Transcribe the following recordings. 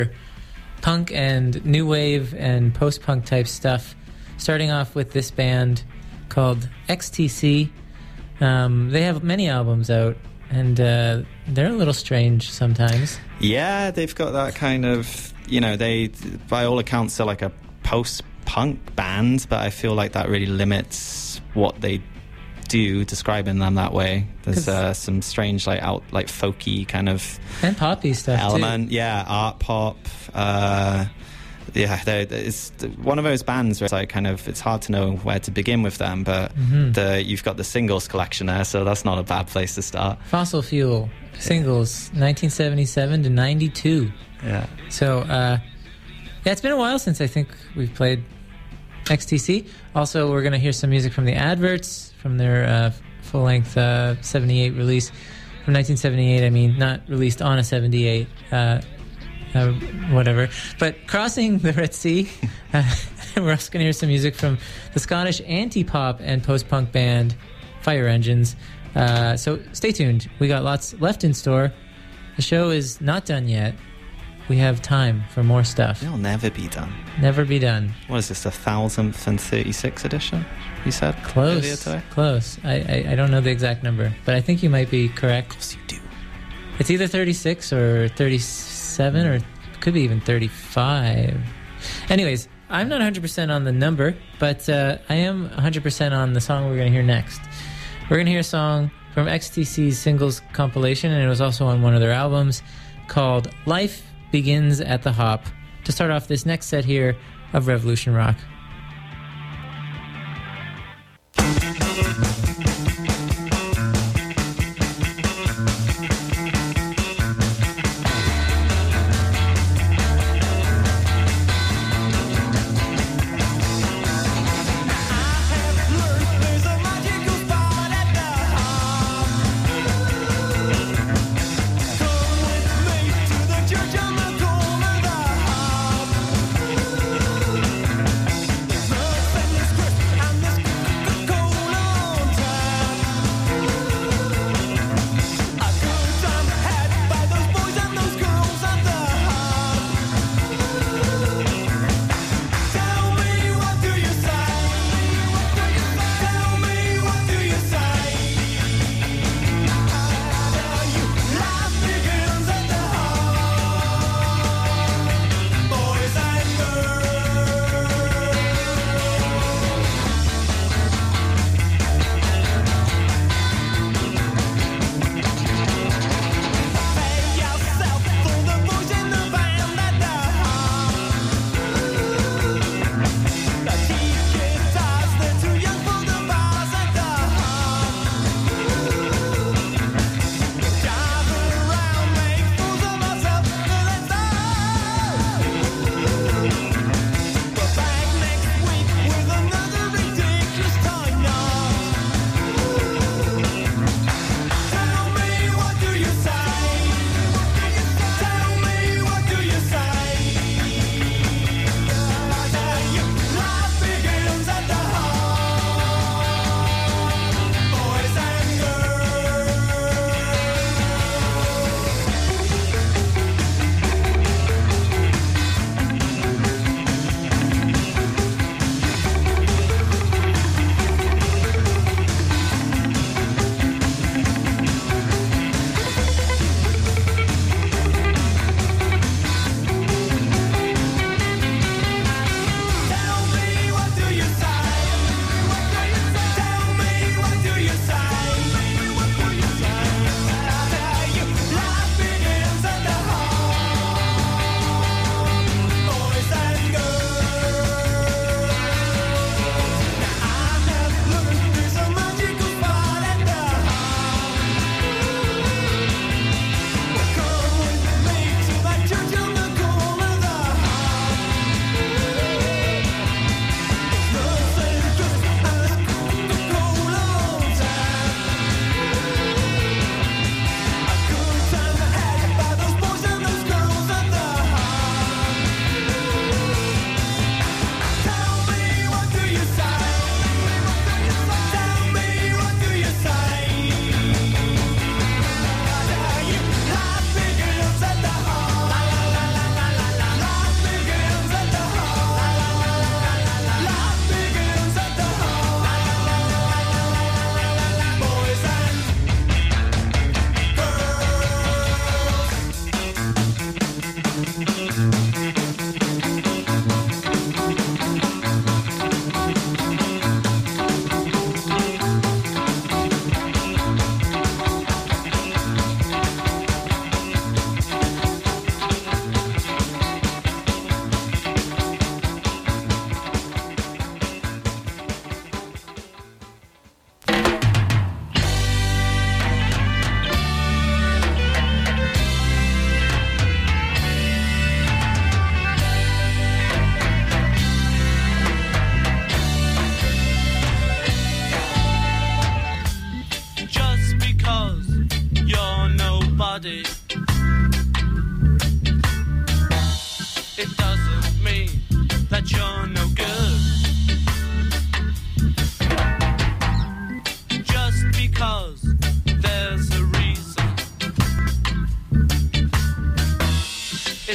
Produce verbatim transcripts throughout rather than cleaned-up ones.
punk and new wave and post-punk type stuff. Starting off with this band called X T C. Um, they have many albums out, and uh, they're a little strange sometimes. Yeah, they've got that kind of, you know, they, by all accounts, are like a post-punk band, but I feel like that really limits what they do, describing them that way. There's uh, some strange, like out, like folky kind of and poppy stuff element. too. Yeah, art pop. Uh, yeah, it's one of those bands where it's like kind of, it's hard to know where to begin with them, but mm-hmm. the you've got the singles collection there, so that's not a bad place to start. Fossil Fuel singles, yeah. nineteen seventy-seven to ninety-two. Yeah. So uh, yeah, it's been a while since I think we've played X T C. Also, we're going to hear some music from the Adverts, from their uh, full-length uh, seventy-eight release. From nineteen seventy-eight, I mean, not released on a seventy-eight, uh, uh, whatever. But Crossing the Red Sea, uh, we're also going to hear some music from the Scottish anti-pop and post-punk band Fire Engines. Uh, so stay tuned. We got lots left in store. The show is not done yet. We have time for more stuff. It'll never be done. Never be done. What is this, the thousandth and thirty-sixth edition, you said? Close. Close. I, I, I don't know the exact number, but I think you might be correct. Of course you do. It's either thirty-six or thirty-seven, or it could be even thirty-five. Anyways, I'm not one hundred percent on the number, but uh, I am one hundred percent on the song we're going to hear next. We're going to hear a song from X T C's singles compilation, and it was also on one of their albums, called Life Begins at the Hop, to start off this next set here of Revolution Rock. Church on the corner, the hop.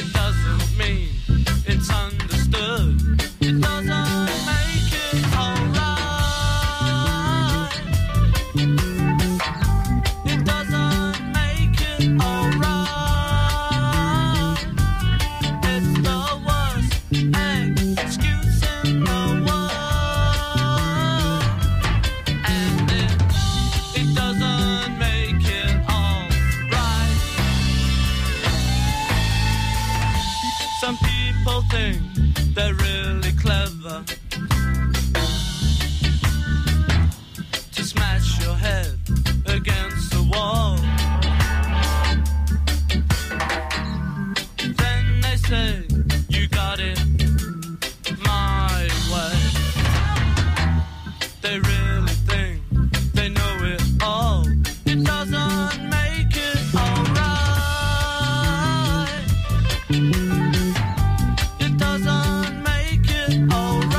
It doesn't mean it's understood. It doesn't make it alright. It doesn't make it alright. It's the worst excuse in the world. And it, it doesn't make it alright. Some people think they're really clever to smash your head against the wall. Then they say you got it my way. They really think they know it all. It doesn't make it alright. It doesn't make it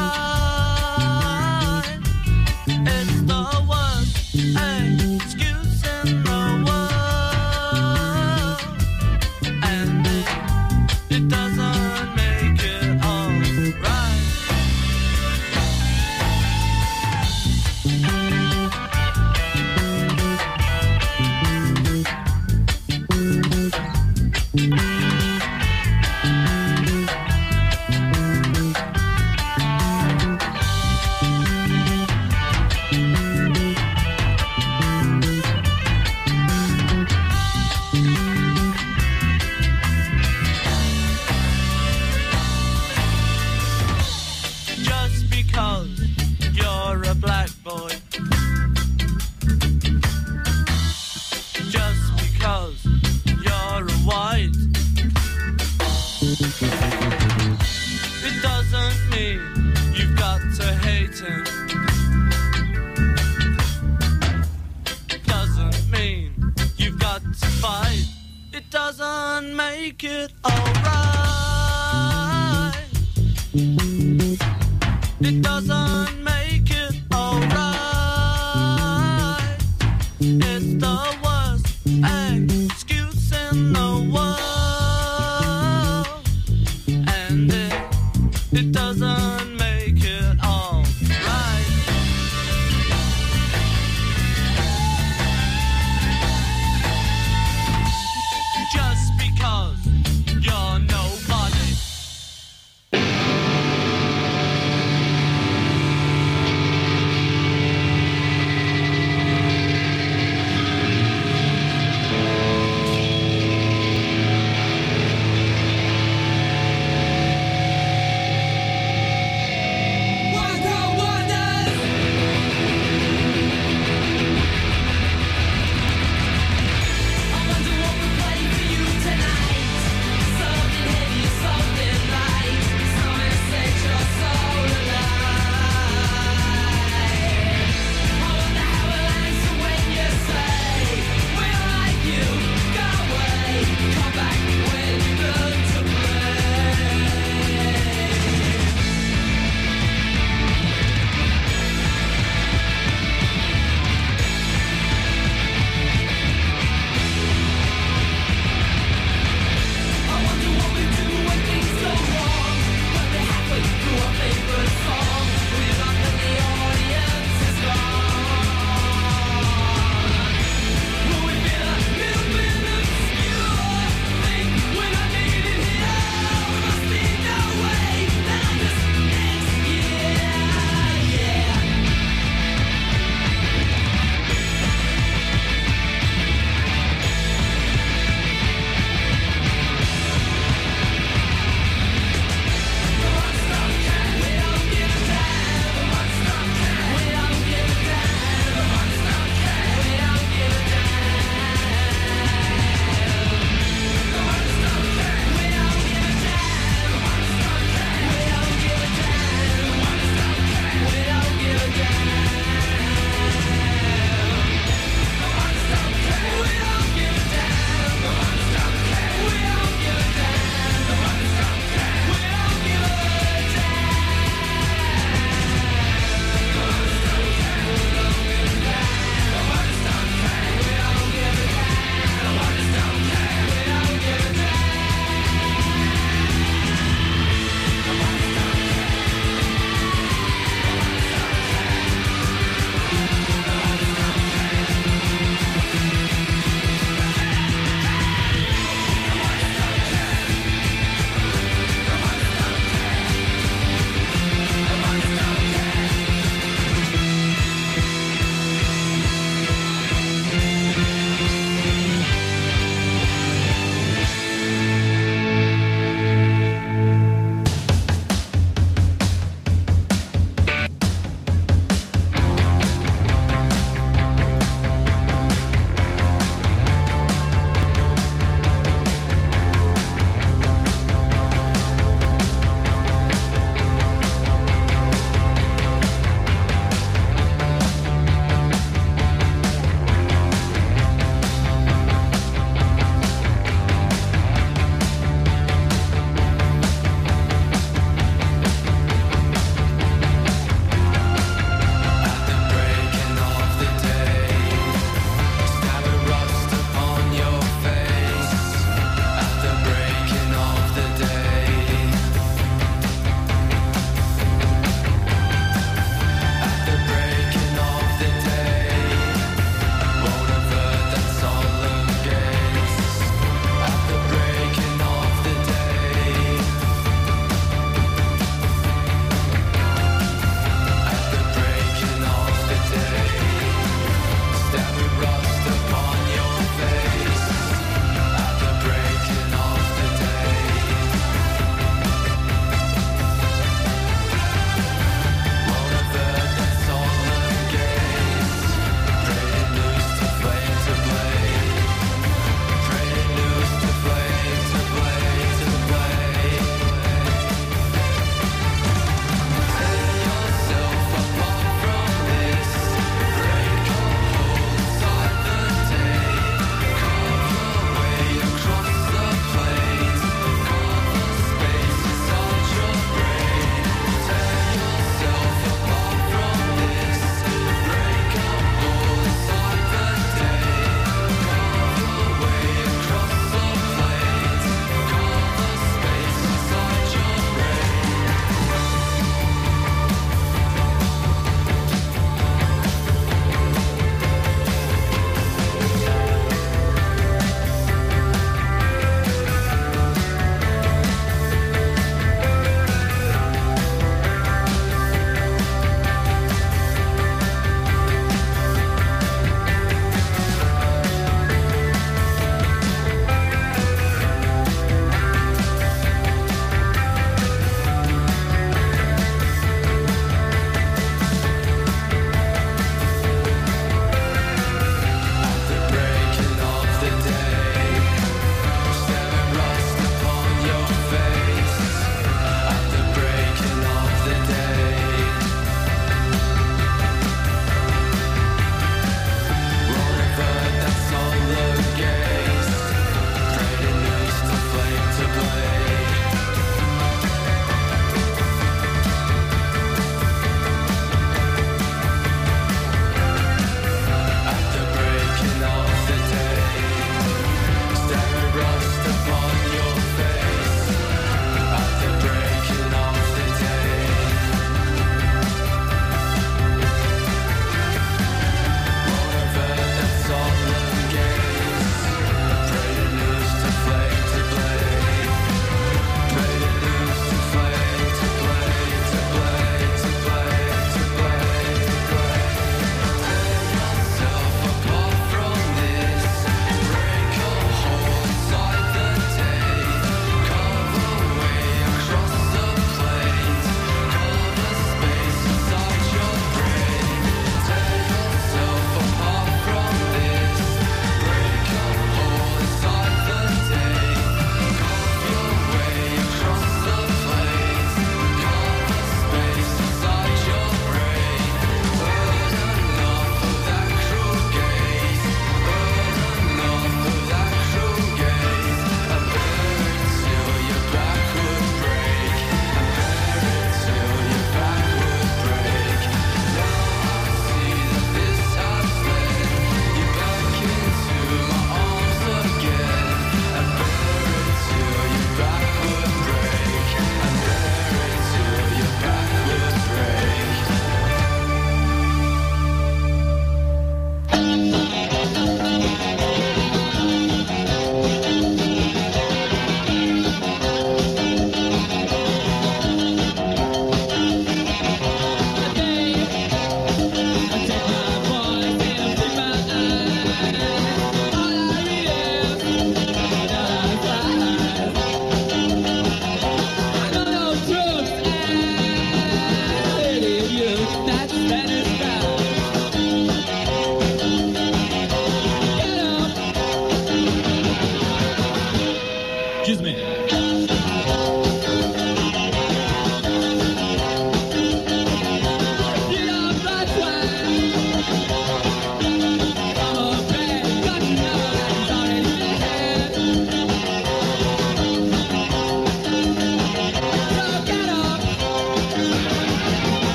alright. It's the worst excuse in the world. And it, it doesn't make it alright. Just because you're a black boy, just because you're a white, it doesn't mean you've got to hate him. It doesn't mean you've got to fight. It doesn't make it alright. It doesn't make it alright. It's the worst excuse in the world. And it, it doesn't make it alright. Just because you're nobody.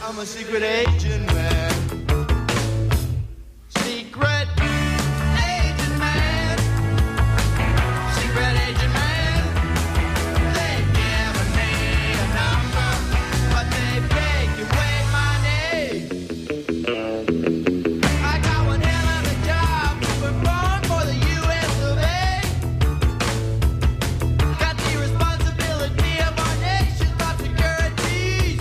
I'm a secret agent man. Secret agent man. Secret agent man. They've given me a number, but they beg to wait my name. I got one hell of a job, we're born for the U S of A. Got the responsibility of our nation's top securities.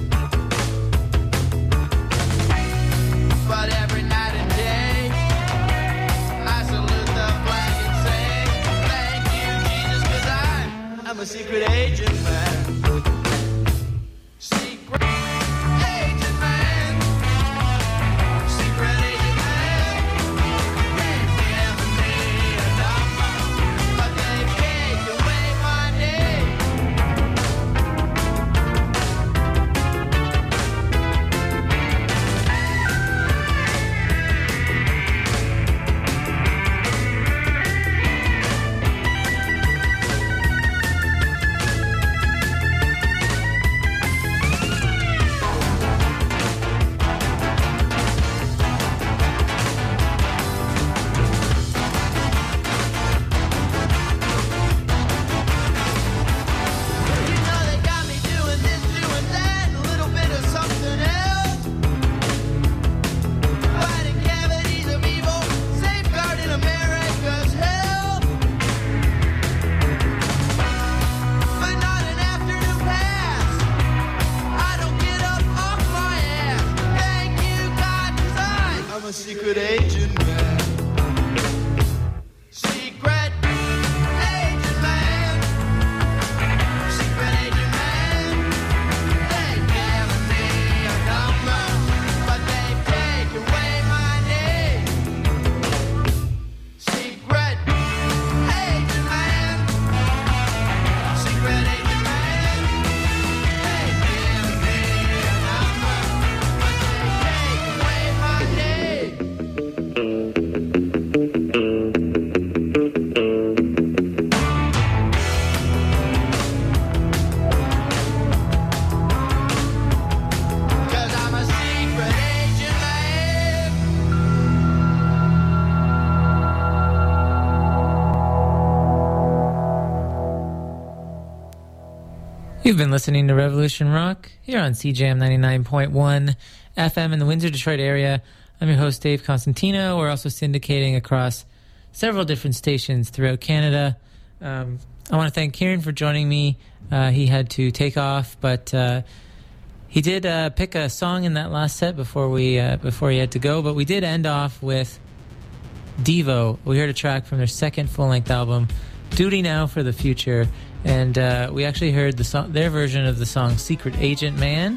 But every night and day, I salute the flag and say, thank you, Jesus, 'cause I'm, I'm a secret agent man. Secret agent man. Secret agent man. They've given me a number, but they paid to wait my name. You know they got me doing this, doing that, a little bit of something else. Fighting cavities of evil, safeguarding America's health. But not an afternoon pass. I don't get up off my ass. Thank you, God, 'cause I'm, I'm a secret agent man. Secret agent man. Secret agent man. They've given me a number, but they take away my name. Secret agent man. Secret agent man. They've given me a number, but they take away my name. Cause I'm a secret agent man. You've been listening to Revolution Rock here on C J M ninety-nine point one F M in the Windsor, Detroit area. I'm your host, Dave Constantino. We're also syndicating across several different stations throughout Canada. Um, I want to thank Kieran for joining me. Uh, he had to take off, but uh, he did uh, pick a song in that last set before we uh, before he had to go. But we did end off with Devo. We heard a track from their second full-length album, Duty Now for the Future. And uh, we actually heard the song, their version of the song Secret Agent Man.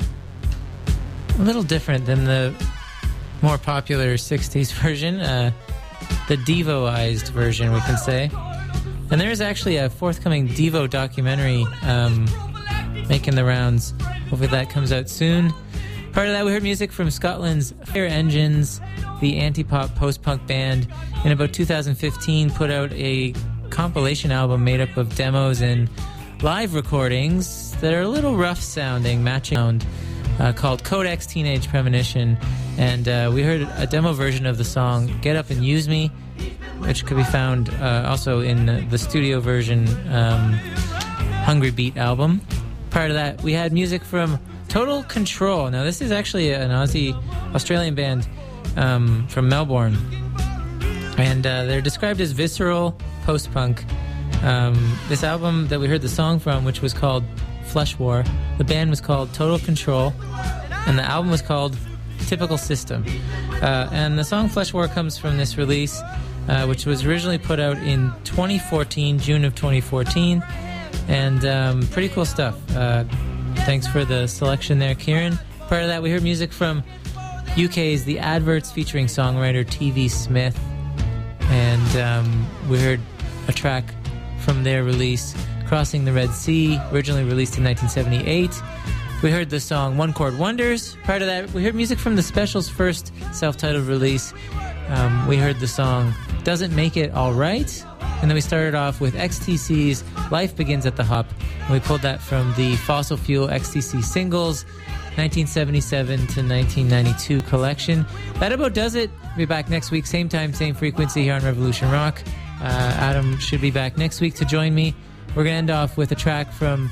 A little different than the more popular sixties version, uh, the Devoized version, we can say. And there is actually a forthcoming Devo documentary um, making the rounds. Hopefully that comes out soon. Part of that, we heard music from Scotland's Fire Engines, the anti-pop post-punk band. In about two thousand fifteen, put out a compilation album made up of demos and live recordings that are a little rough sounding, matching sound, uh, called Codex Teenage Premonition. And uh, we heard a demo version of the song Get Up and Use Me, which could be found uh, also in the studio version um, Hungry Beat album. Prior to that, we had music from Total Control. Now, this is actually an Aussie, Australian band um, from Melbourne. And uh, they're described as visceral post-punk. Um, this album that we heard the song from, which was called Flesh War, the band was called Total Control, and the album was called Typical System. Uh, and the song Flesh War comes from this release, uh, which was originally put out in twenty fourteen, June of twenty fourteen, and um, pretty cool stuff. Uh, thanks for the selection there, Kieran. Prior to that, we heard music from U K's The Adverts featuring songwriter T V Smith. And um, we heard a track from their release, Crossing the Red Sea, originally released in nineteen seventy-eight. We heard the song One Chord Wonders. Prior to that, we heard music from The Special's first self-titled release. Um, we heard the song Doesn't Make It All Right. And then we started off with X T C's Life Begins at the Hop. And we pulled that from the Fossil Fuel X T C Singles nineteen seventy-seven to nineteen ninety-two collection. That about does it. We'll be back next week, same time, same frequency here on Revolution Rock. Uh, Adam should be back next week to join me. We're going to end off with a track from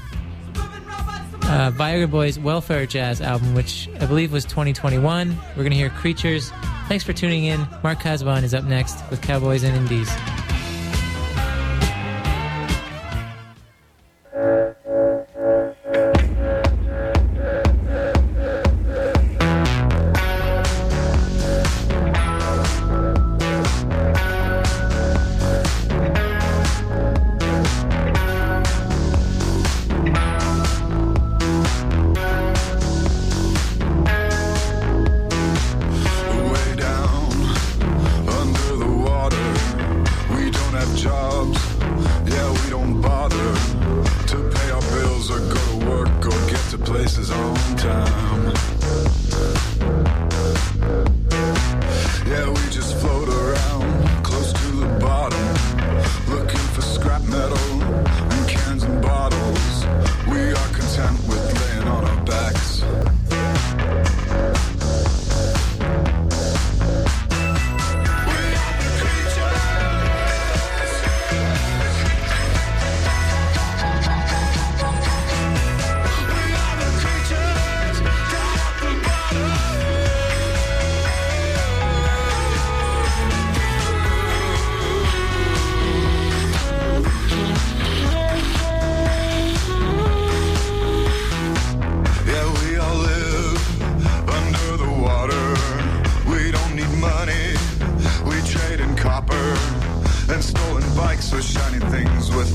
uh, Viagra Boys' Welfare Jazz album, which I believe was twenty twenty-one. We're going to hear Creatures. Thanks for tuning in. Mark Casbon is up next with Cowboys and Indies. And stolen bikes with shiny things with